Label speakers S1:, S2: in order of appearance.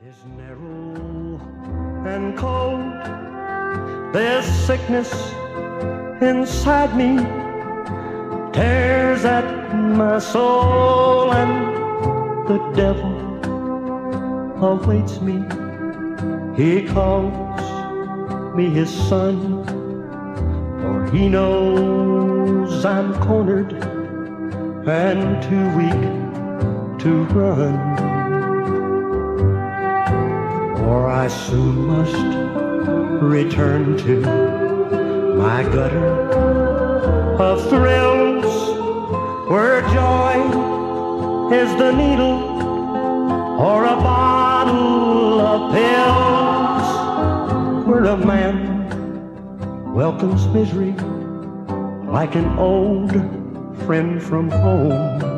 S1: is narrow and cold. There's sickness inside me, tears at my soul, and the devil awaits me. He calls me his son, for he knows I'm cornered and too weak to run. For I soon must return to my gutter of thrills, where joy is the needle or a bottle of pills, where a man welcomes misery like an old friend from home.